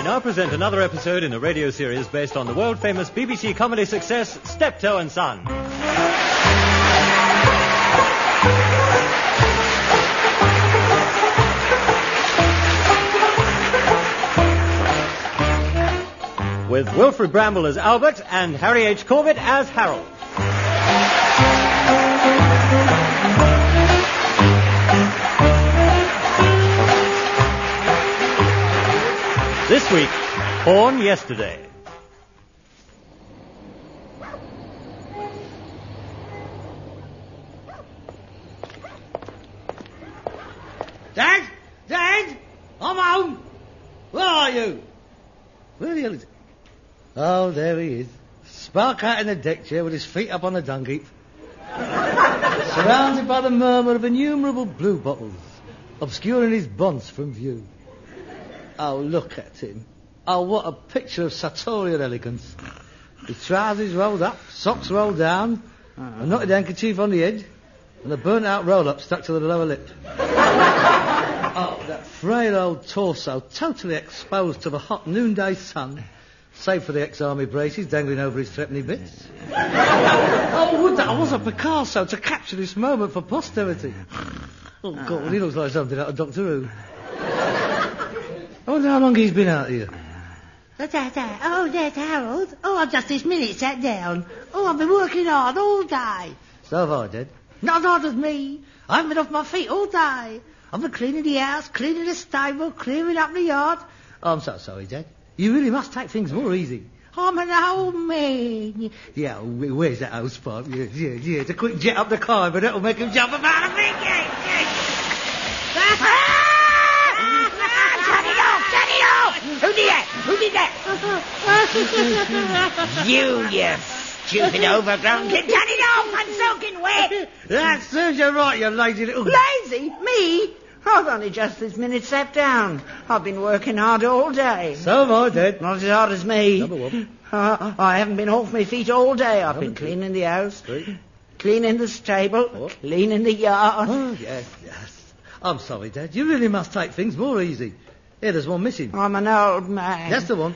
now present another episode in a radio series based on the world-famous BBC comedy success, Steptoe and Son. With Wilfred Bramble as Albert and Harry H. Corbett as Harold. This week, Born Yesterday. Dad! Dad! I'm home! Where are you? Where the hell is... Oh, there he is. Spark out in the deck chair with his feet up on the dung heap. Surrounded by the murmur of innumerable blue bottles, obscuring his bonds from view. Oh, look at him. Oh, what a picture of sartorial elegance. His trousers rolled up, socks rolled down, a knotted handkerchief on the head, and a burnt-out roll-up stuck to the lower lip. Oh, that frail old torso, totally exposed to the hot noonday sun, save for the ex-army braces dangling over his threepenny bits. Oh, would that I was a Picasso to capture this moment for posterity. Oh, God, he looks like something out of Doctor Who. I wonder how long he's been out here. Oh, there's Harold. Oh, I've just this minute sat down. Oh, I've been working hard all day. So have I, Dad. Not hard as me. I haven't been off my feet all day. I've been cleaning the house, cleaning the stable, clearing up the yard. Oh, I'm so sorry, Dad. You really must take things more easy. I'm an old man. Yeah, where's that house part? Yeah. It's a quick jet up the car, but that'll make him jump about a bit. Who did that? You stupid overgrown kid. Turn it off. I'm soaking wet. That serves you right, you lazy little... Lazy? Me? I've only just this minute sat down. I've been working hard all day. So have I, Dad. Not as hard as me. Number one. I haven't been off my feet all day. I've been cleaning the house, cleaning the stable, cleaning the yard. Oh, yes. I'm sorry, Dad. You really must take things more easy. Here, there's one missing. I'm an old man. That's the one.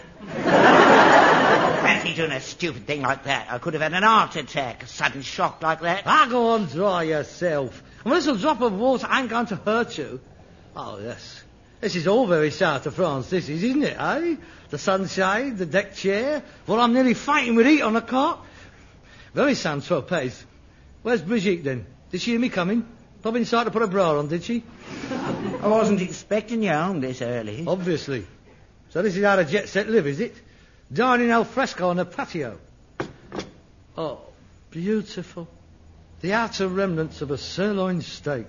Fancy doing a stupid thing like that. I could have had an heart attack, a sudden shock like that. Go on, dry yourself. A little drop of water ain't going to hurt you. Oh, yes. This is all very south of France, this is, isn't it, eh? The sunshade, the deck chair. Well, I'm nearly fainting with heat on the cot. Very Saint-Tropez. Where's Brigitte, then? Did she hear me coming? Pop inside to put a bra on, did she? I wasn't expecting you home this early. Obviously. So this is how the jet set live, is it? Dining al fresco on the patio. Oh, beautiful. The outer remnants of a sirloin steak.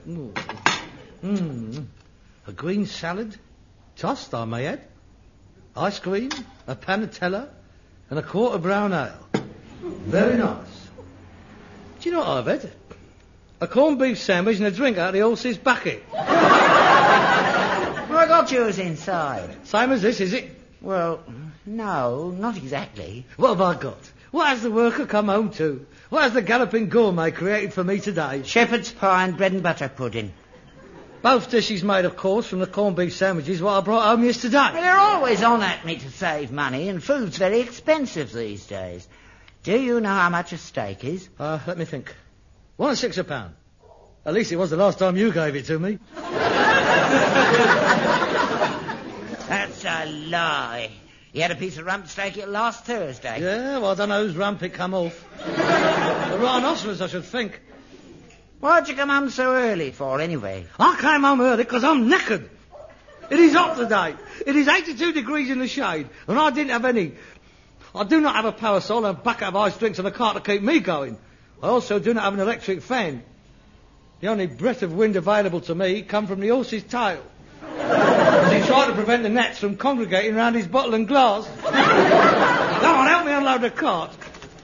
A green salad. Tossed, I may add. Ice cream, a panatella, and a quart of brown ale. Very nice. Do you know what I've had? A corned beef sandwich and a drink out of the horse's bucket. Well, I got yours inside. Same as this, is it? Well, no, not exactly. What have I got? What has the worker come home to? What has the galloping gourmet created for me today? Shepherd's pie and bread and butter pudding. Both dishes made, of course, from the corned beef sandwiches what I brought home yesterday. Well, they're always on at me to save money, and food's very expensive these days. Do you know how much a steak is? Let me think. 1 6 a pound. At least it was the last time you gave it to me. That's a lie. You had a piece of rump steak last Thursday. Yeah, well, I don't know whose rump it come off. The rhinoceros, I should think. Why'd you come home so early for, anyway? I came home early because I'm knackered. It is hot today. It is 82 degrees in the shade, and I didn't have any. I do not have a parasol and a bucket of ice drinks and a cart to keep me going. I also do not have an electric fan. The only breath of wind available to me come from the horse's tail. As he tried to prevent the gnats from congregating around his bottle and glass. Come on, help me unload the cart.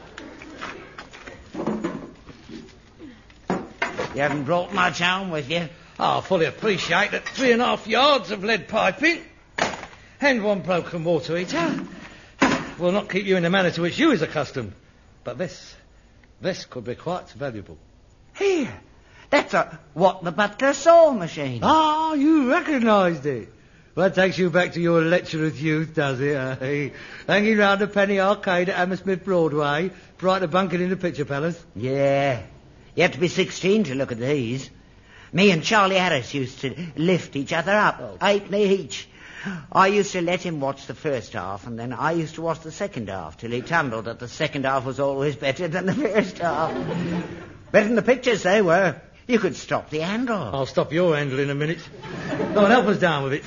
You haven't brought much home with you? I fully appreciate that 3.5 yards of lead piping and 1 broken water heater will not keep you in the manner to which you is accustomed. But this could be quite valuable. Here, that's what the butler saw machine. Ah, you recognised it. Well, that takes you back to your lecherous youth, does it, eh? Hanging round the Penny Arcade at Hammersmith Broadway, prior to bunking in the Picture Palace. Yeah. You have to be 16 to look at these. Me and Charlie Harris used to lift each other up, 8 each. I used to let him watch the first half, and then I used to watch the second half, till he tumbled that the second half was always better than the first half. Better than the pictures, they were. You could stop the handle. I'll stop your handle in a minute. Go on, help us down with it.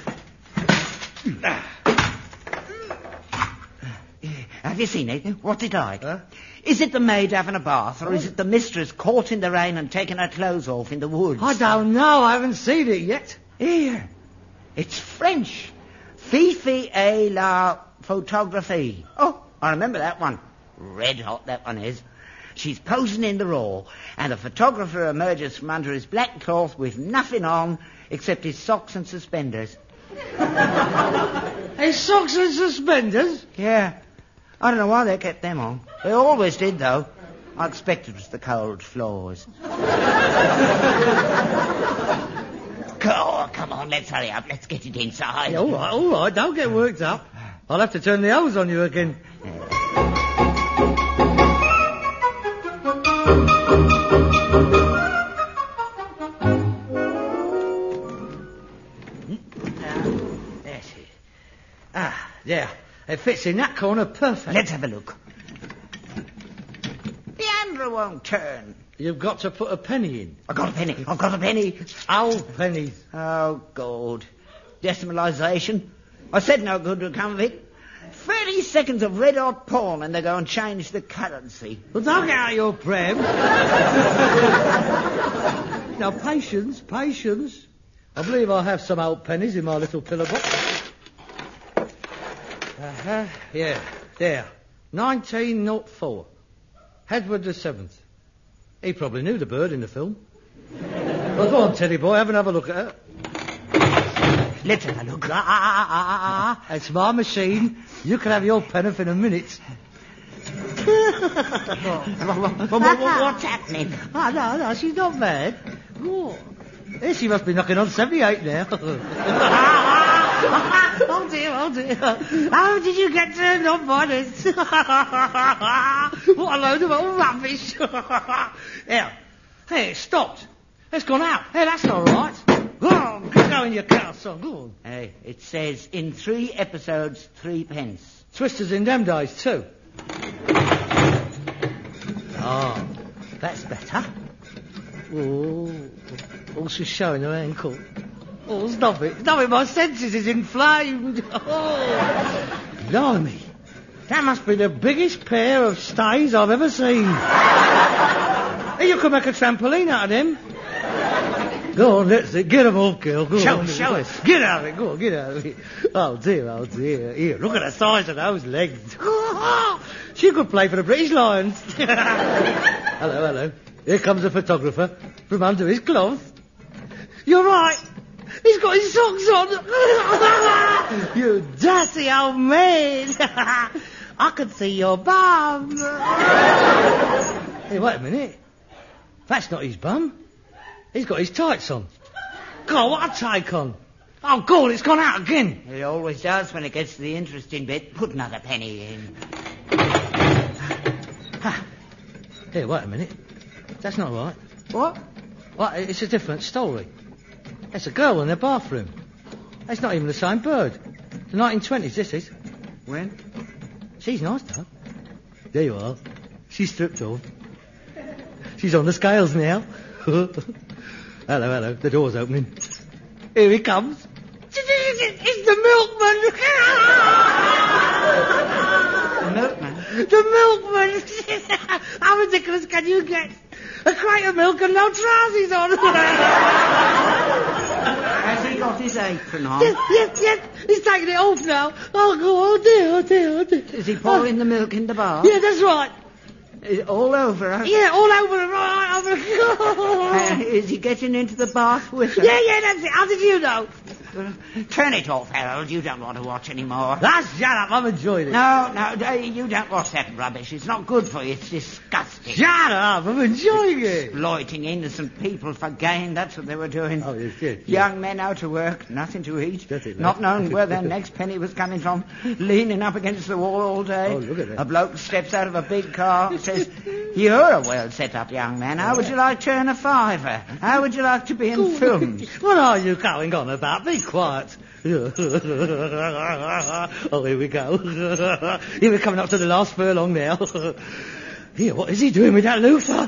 Have you seen it? What's it like? Huh? Is it the maid having a bath, or is it the mistress caught in the rain and taking her clothes off in the woods? I don't know. I haven't seen it yet. Here. It's French. Fifi et la photographie. Oh, I remember that one. Red hot, that one is. She's posing in the raw, and the photographer emerges from under his black cloth with nothing on except his socks and suspenders. His socks and suspenders? Yeah. I don't know why they kept them on. They always did, though. I expect it was the cold floors. Oh, come on, let's hurry up. Let's get it inside. Yeah, all right. Don't get worked up. I'll have to turn the hose on you again. That's it. There. It fits in that corner perfect. Let's have a look. The handle won't turn. You've got to put a penny in. I've got a penny. Old pennies. Oh, God. Decimalisation. I said no good would come of it. 30 seconds of red-hot porn and they go and change the currency. Well, don't get out of your pram. Now, patience. I believe I have some old pennies in my little pillar box. Yeah, there. 1904. Edward the 7th. He probably knew the bird in the film. Well, go on, Teddy boy, have another look at her. Let's have a look. It's my machine. You can have your penny in a minute. What's happening? Oh, no, she's not bad. Oh, she must be knocking on 78 now. Oh, dear. How did you get turned on by this? What a load of old rubbish. Here. Hey, it stopped. It's gone out. Hey, that's all right. Go on, go in your car, son. Go on. Hey, it says, in 3 episodes, 3 pence. Twisters in them days, too. Oh, that's better. Oh, she's showing her ankle. Oh, stop it. My senses is inflamed. Oh, blimey. That must be the biggest pair of stays I've ever seen. Hey, you could make a trampoline out of them. Go on, let's see. Get them all, girl. Go on. Show us. Get out of it. Go on, get out of it. Oh, dear. Here, look at the size of those legs. She could play for the British Lions. Hello. Here comes the photographer from under his cloth. You're right. He's got his socks on. You dirty old man. I could see your bum. Hey, wait a minute. That's not his bum. He's got his tights on. God, what a take on. Oh, God, it's gone out again. It always does when it gets to the interesting bit. Put another penny in. Here, wait a minute. That's not right. What? Well, it's a different story. It's a girl in their bathroom. It's not even the same bird. The 1920s, this is. When? She's nice, though. There you are. She's stripped off. She's on the scales now. Hello. The door's opening. Here he comes. It's the milkman. The milkman? The milkman. How ridiculous can you get? A crate of milk and no trousers on. Has he got his apron on? Yes. He's taking it off now. Oh dear. Is he pouring the milk in the bath? Yeah, that's right. All over her? Yeah, all over her, right over her. Is he getting into the bath with her? Yeah, that's it. How did you know? Turn it off, Harold. You don't want to watch anymore. Shut up. I'm enjoying it. No, you don't watch that rubbish. It's not good for you. It's disgusting. Shut up. I'm enjoying it. Exploiting innocent people for gain. That's what they were doing. Oh, yes, yes. Young men out to work, nothing to eat, That's it, not knowing where their next penny was coming from, leaning up against the wall all day. Oh, look at that. A bloke steps out of a big car and says, "You're a well-set-up young man. How would you like to earn a fiver? How would you like to be in films?" What are you going on about? Be quiet. Oh, here we go. Here we're coming up to the last furlong now. Here, what is he doing with that loofah?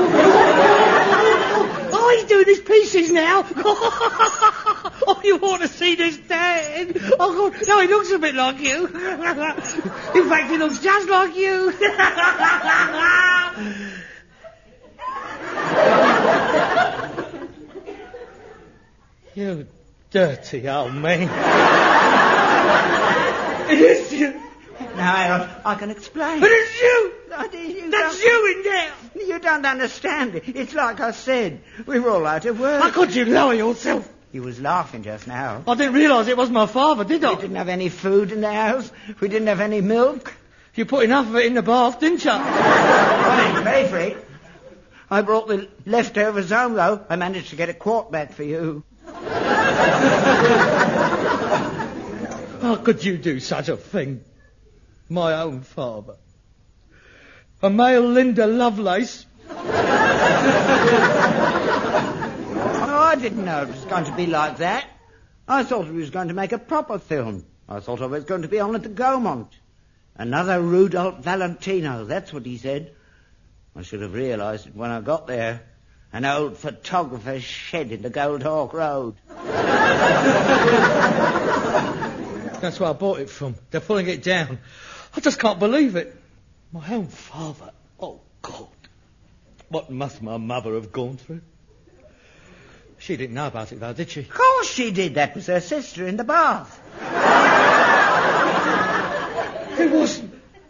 Oh, he's doing his pieces now. Oh, you ought to see this Dan. Oh, God. No, he looks a bit like you. In fact, he looks just like you. You dirty old man. It is you. Now, Harold, I can explain. It is you. That's you in there. You don't understand. It's like I said. We were all out of work. How could you lower yourself? He was laughing just now. I didn't realise it was my father, did I? We didn't have any food in the house. We didn't have any milk. You put enough of it in the bath, didn't you? I didn't pay for it. I brought the leftovers home, though. I managed to get a quart back for you. How could you do such a thing? My own father. A male Linda Lovelace. Oh, I didn't know it was going to be like that. I thought we was going to make a proper film. I thought I was going to be on at the Gaumont. Another Rudolph Valentino, that's what he said. I should have realised it when I got there. An old photographer's shed in the Gold Hawk Road. That's where I bought it from. They're pulling it down. I just can't believe it. My own father. Oh, God. What must my mother have gone through? She didn't know about it, though, did she? Of course she did. That was her sister in the bath. It wasn't.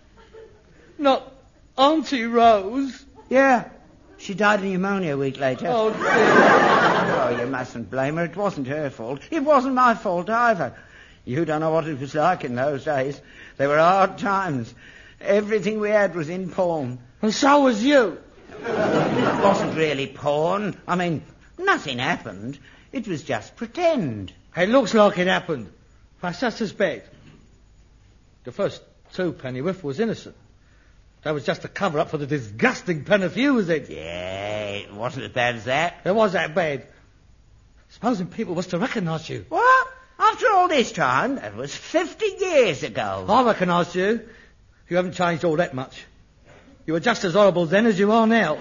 Not Auntie Rose. Yeah. She died of pneumonia a week later. Oh, dear. Oh, you mustn't blame her. It wasn't her fault. It wasn't my fault either. You don't know what it was like in those days. They were hard times. Everything we had was in pawn. And so was you. It wasn't really porn. I mean, nothing happened. It was just pretend. It looks like it happened. I suspect. The first 2 Pennyworth was innocent. That was just a cover-up for the disgusting Pennyfew, was it? Yeah, it wasn't as bad as that. It was that bad. Supposing people was to recognise you. What? After all this time? That was 50 years ago. I recognised you. You haven't changed all that much. You were just as horrible then as you are now.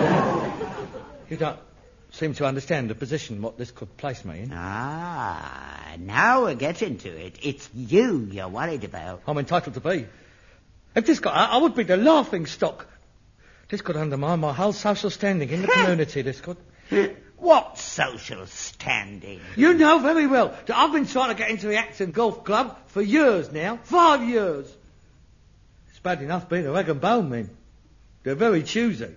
You don't seem to understand the position what this could place me in. Ah, now we're getting to it. It's you you're worried about. I'm entitled to be. If this got out, I would be the laughing stock. This could undermine my whole social standing in the community, this could. What social standing? You know very well that I've been trying to get into the Acton Golf Club for years now. 5 years. It's bad enough being a rag and bone men. They're very choosy.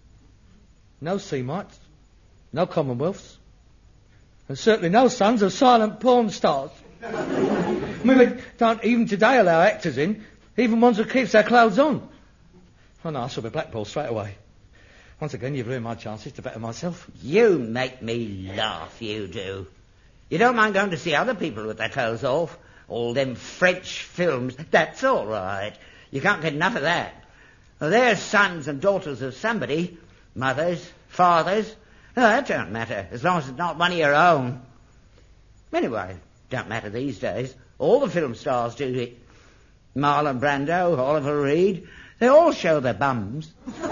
No Semites, no Commonwealths, and certainly no sons of silent porn stars. I mean, we don't even today allow actors in, even ones who keeps their clothes on. Oh no, I shall be blackballed straight away. Once again, you've ruined my chances to better myself. You make me laugh, you do. You don't mind going to see other people with their clothes off. All them French films, that's all right. You can't get enough of that. Well, they're sons and daughters of somebody. Mothers, fathers. Oh, that don't matter, as long as it's not one of your own. Anyway, don't matter these days. All the film stars do it. Marlon Brando, Oliver Reed, they all show their bums.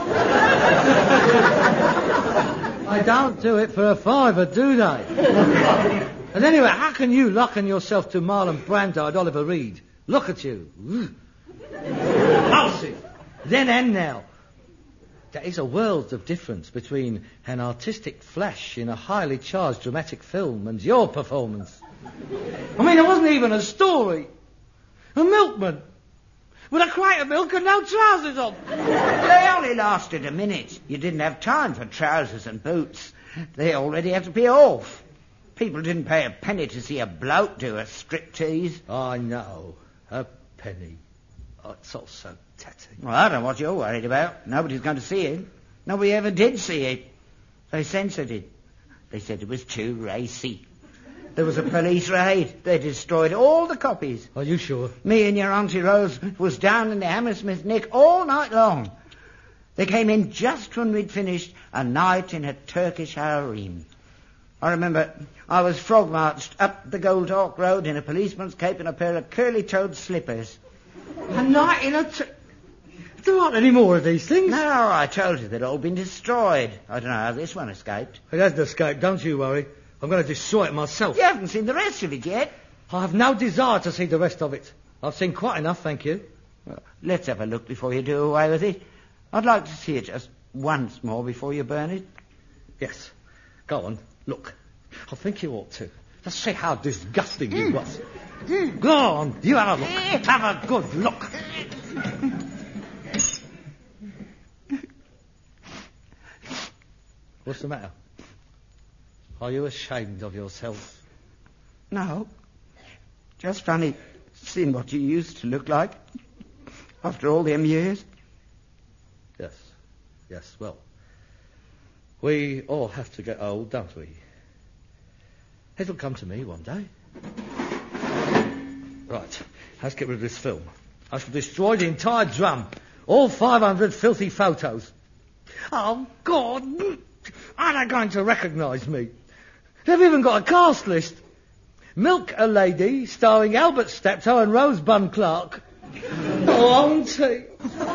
They don't do it for a fiver, do they? And anyway, how can you liken yourself to Marlon Brando and Oliver Reed? Look at you. Repulsive. Then and now. There is a world of difference between an artistic flash in a highly charged dramatic film and your performance. I mean, it wasn't even a story. A milkman with a crate of milk and no trousers on. They only lasted a minute. You didn't have time for trousers and boots. They already had to be off. People didn't pay a penny to see a bloke do a striptease. I know. A penny. Oh, it's all so tatty. Well, I don't know what you're worried about. Nobody's going to see it. Nobody ever did see it. They censored it. They said it was too racy. There was a police raid. They destroyed all the copies. Are you sure? Me and your Auntie Rose was down in the Hammersmith Nick all night long. They came in just when we'd finished A Night in a Turkish Harem. I remember I was frog-marched up the Gold Hawk Road in a policeman's cape and a pair of curly-toed slippers. A night in a... There aren't any more of these things. No, I told you they'd all been destroyed. I don't know how this one escaped. It hasn't escaped, don't you worry. I'm going to destroy it myself. You haven't seen the rest of it yet. I have no desire to see the rest of it. I've seen quite enough, thank you. Well, let's have a look before you do away with it. I'd like to see it just once more before you burn it. Yes. Go on, look. I think you ought to. Just see how disgusting you was. Go on, you have a look. Have a good look. What's the matter? Are you ashamed of yourself? No. Just funny seeing what you used to look like after all them years. Yes. Yes, well. We all have to get old, don't we? It'll come to me one day. Right. Let's get rid of this film. I shall destroy the entire drum. All 500 filthy photos. Oh, God. Are they going to recognise me? They've even got a cast list. Milk a Lady, starring Albert Steptoe and Rosebud Clark. Oh, Auntie.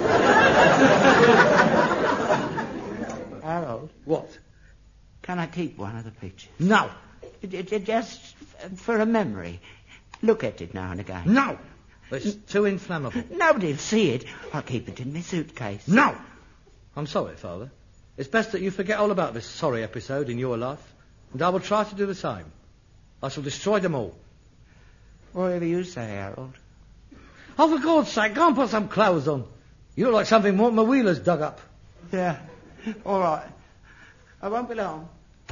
Harold. What? Can I keep one of the pictures? No. Just for a memory. Look at it now and again. No. It's too inflammable. Nobody'll see it. I'll keep it in my suitcase. No. I'm sorry, Father. It's best that you forget all about this sorry episode in your life, and I will try to do the same. I shall destroy them all. Whatever you say, Harold. Oh, for God's sake, go and put some clothes on. You look like something Mortimer Wheeler's dug up. Yeah. All right. I won't be long.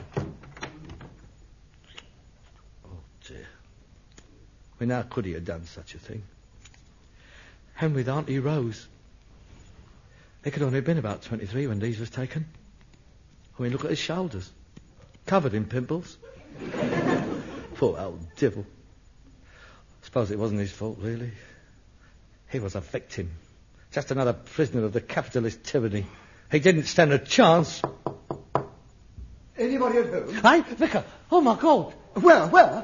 Oh, dear. When how could he have done such a thing? And with Auntie Rose. He could only have been about 23 when these was taken. I mean, look at his shoulders. Covered in pimples. Poor old devil. I suppose it wasn't his fault, really. He was a victim. Just another prisoner of the capitalist tyranny. He didn't stand a chance. Anybody at home? Hey, Vicar. Oh, my God. Where?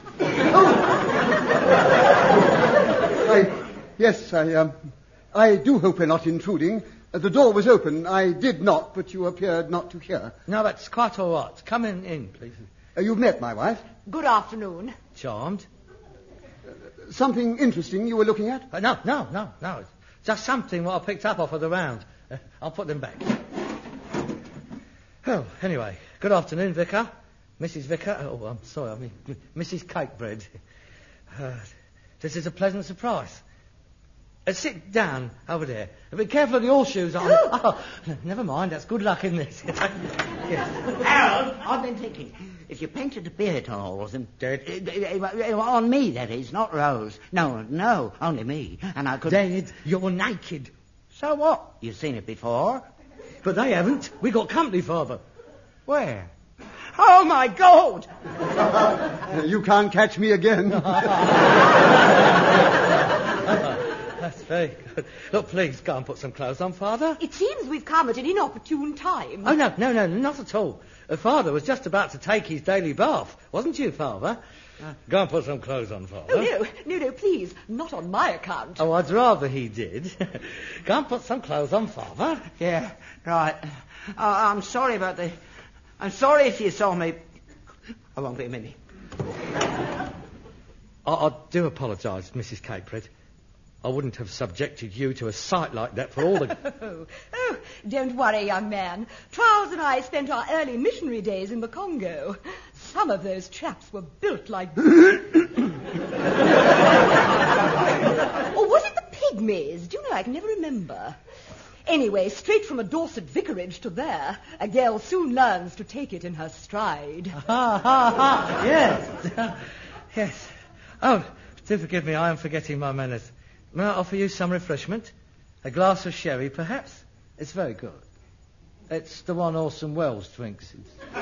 Oh! I do hope we're not intruding. The door was open. I did knock, but you appeared not to hear. No, that's quite all right. Come in, please. You've met my wife. Good afternoon. Charmed. Something interesting you were looking at? No. It's just something what I picked up off of the round. I'll put them back. Oh, anyway, good afternoon, Vicar. Mrs. Vicar. Oh, I'm sorry, I mean Mrs. Cakebread. This is a pleasant surprise. Sit down over there. Be careful of the horseshoes on. Oh, never mind, that's good luck, isn't it? Yes. Harold, I've been thinking, if you painted the beard holes and... on me, that is, not Rose. No, only me. And I could... Dad, you're naked. So what? You've seen it before. But they haven't. We got company, Father. Where? Oh, my God! You can't catch me again. That's very good. Look, please, go and put some clothes on, Father. It seems we've come at an inopportune time. Oh, no, not at all. Father was just about to take his daily bath, wasn't you, Father? Go and put some clothes on, Father. Oh, no, please, not on my account. Oh, I'd rather he did. Go and put some clothes on, Father. Yeah, right. I'm sorry about the... I'm sorry if you saw me. I won't be a minute. I do apologise, Mrs. Cakebread. I wouldn't have subjected you to a sight like that for all the... Oh, don't worry, young man. Charles and I spent our early missionary days in the Congo. Some of those chaps were built like... Or was it the pygmies? Do you know, I can never remember. Anyway, straight from a Dorset vicarage to there, a girl soon learns to take it in her stride. Yes. Yes. Oh, do forgive me, I am forgetting my manners. May I offer you some refreshment? A glass of sherry, perhaps? It's very good. It's the one Orson Welles drinks.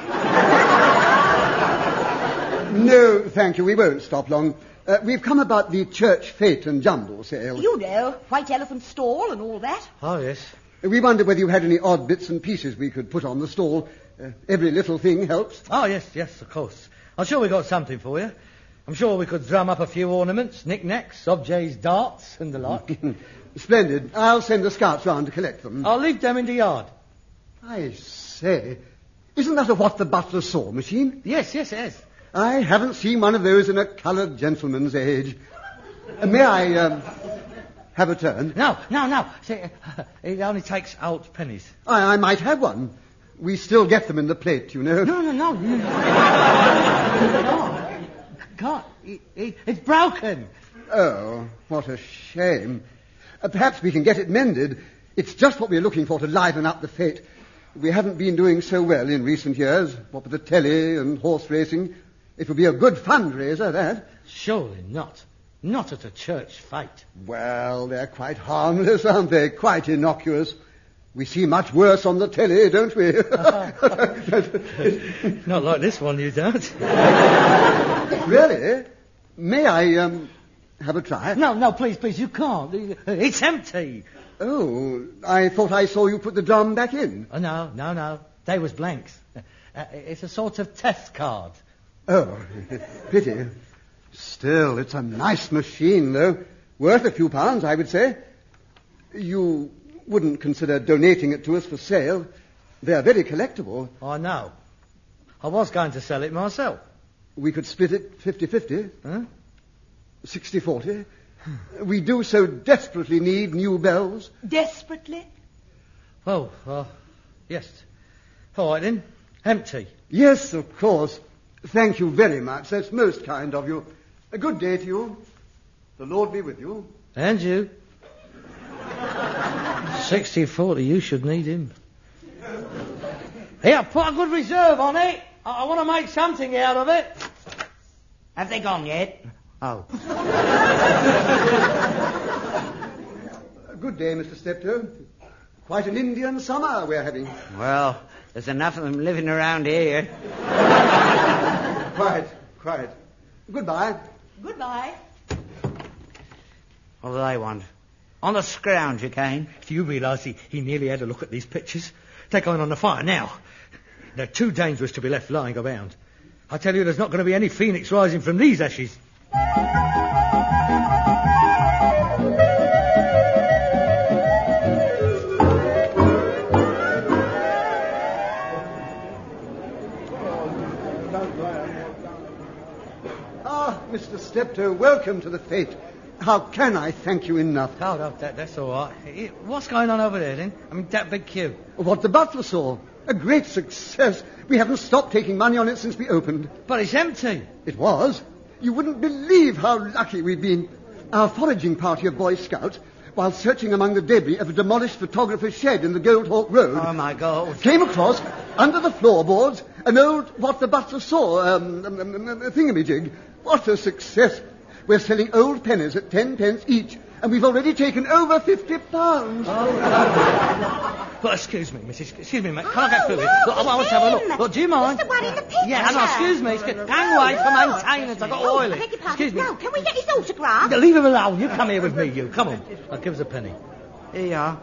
No, thank you. We won't stop long. We've come about the church fete and jumble sale. You know, White Elephant stall and all that. Oh, yes. We wondered whether you had any odd bits and pieces we could put on the stall. Every little thing helps. Oh, yes, of course. I'm sure we got something for you. I'm sure we could drum up a few ornaments, knick-knacks, objets, darts, and the like. Splendid. I'll send the scouts round to collect them. I'll leave them in the yard. I say, isn't that a What the Butler Saw machine? Yes, it is. I haven't seen one of those in a coloured gentleman's age. May I have a turn? No. See, it only takes old pennies. I might have one. We still get them in the plate, you know. No. God, it's broken. Oh, what a shame. Perhaps we can get it mended. It's just what we're looking for to liven up the fete. We haven't been doing so well in recent years, what with the telly and horse racing. It would be a good fundraiser, that. Surely not. Not at a church fete. Well, they're quite harmless, aren't they? Quite innocuous. We see much worse on the telly, don't we? Not like this one, you don't. Really? May I have a try? No, please, you can't. It's empty. Oh, I thought I saw you put the drum back in. Oh, no. They was blanks. It's a sort of test card. Oh, pity. Still, it's a nice machine, though. Worth a few pounds, I would say. You wouldn't consider donating it to us for sale. They're very collectible. I know. I was going to sell it myself. We could split it 50-50. Huh? 60-40. We do so desperately need new bells. Desperately? Oh, yes. All right, then. Empty. Yes, of course. Thank you very much. That's most kind of you. A good day to you. The Lord be with you. And you. 60-40, you should need him. Here, put a good reserve on it. I want to make something out of it. Have they gone yet? Oh. Good day, Mr. Steptoe. Quite an Indian summer we're having. Well, there's enough of them living around here. Quiet. Goodbye. Goodbye. What do they want? On the scrounge again? Do you realise he nearly had a look at these pictures? They're going on the fire now. They're too dangerous to be left lying around. I tell you, there's not going to be any phoenix rising from these ashes. Mr. Steptoe, welcome to the fete. How can I thank you enough? Oh, that's all right. What's going on over there, then? I mean, that big queue. What the Butler Saw. A great success. We haven't stopped taking money on it since we opened. But it's empty. It was. You wouldn't believe how lucky we've been. Our foraging party of Boy Scouts, while searching among the debris of a demolished photographer's shed in the Goldhawk Road... Oh, my God. ...came across, under the floorboards, an old What the Butler Saw thingamajig. What a success. We're selling old pennies at 10 pence each, and we've already taken over £50. But excuse me, missus. Excuse me, mate. Can I get through it? Look, I want to have a look. Look, do you mind? It's the one in the picture. Yeah, no, excuse me. Hang away from maintenance. I've got to oil it. Excuse me. No, can we get his autograph? Leave him alone. You come here with me, you. Come on. I'll give us a penny. Here you are.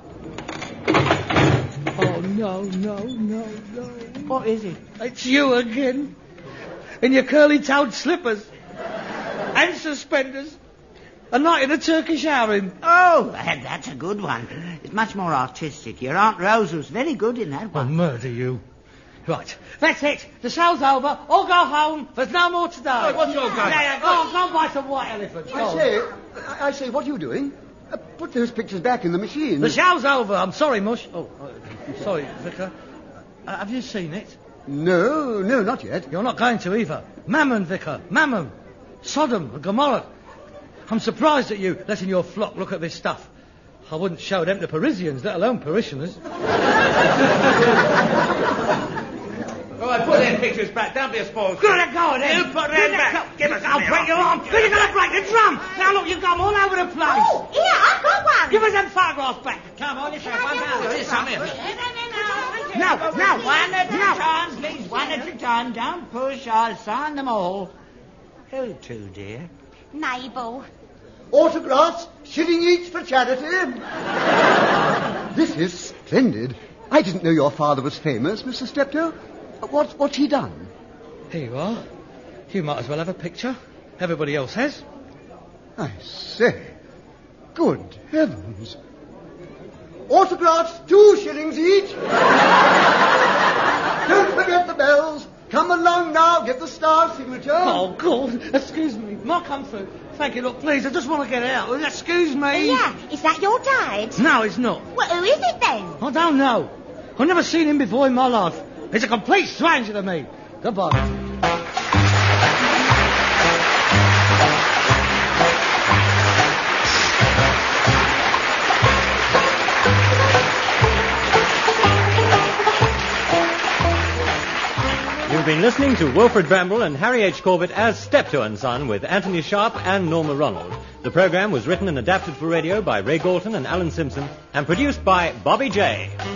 Oh, no. What is it? It's you again. In your curly-toed slippers. And suspenders. A night in a Turkish harem. Oh, that's a good one. It's much more artistic. Your Aunt Rose was very good in that I'll one. murder you. Right, that's it. The show's over. All go home. There's no more today. Right, what's your game? Yeah, go on buy some white elephants. I say, what are you doing? Put those pictures back in the machine. The show's over. I'm sorry, Mush. Sorry, Vicar. Have you seen it? No, not yet. You're not going to either. Mammon, Vicar. Mammon. Sodom and Gomorrah. I'm surprised at you letting your flock look at this stuff. I wouldn't show them to Parisians, let alone parishioners. All right, put them pictures back. Don't be a spoil. Good to go, then. You put them back. Give us I'll break your arm. You're going to break the drum. Now, look, you've got them all over the place. Oh, here, I've got one. Give us them photographs back. Come on, you Can I get one? Here's some here. No, one at a time, please. One at a time. Don't push. I'll sign them all. Who to, dear? Mabel. Autographs, shilling each for charity. This is splendid. I didn't know your father was famous, Mr. Steptoe. What's he done? Here you are. You might as well have a picture. Everybody else has. I say, good heavens. Autographs, 2 shillings each. Don't forget the bells. Come along now, get the star signature. Oh, God. Excuse me. My comfort. Thank you. Look, please, I just want to get out. Excuse me. Yeah, is that your dad? No, it's not. Well, who is it then? I don't know. I've never seen him before in my life. He's a complete stranger to me. Goodbye. You've been listening to Wilfred Bramble and Harry H. Corbett as Steptoe and Son with Anthony Sharp and Norma Ronald. The program was written and adapted for radio by Ray Galton and Alan Simpson and produced by Bobby J.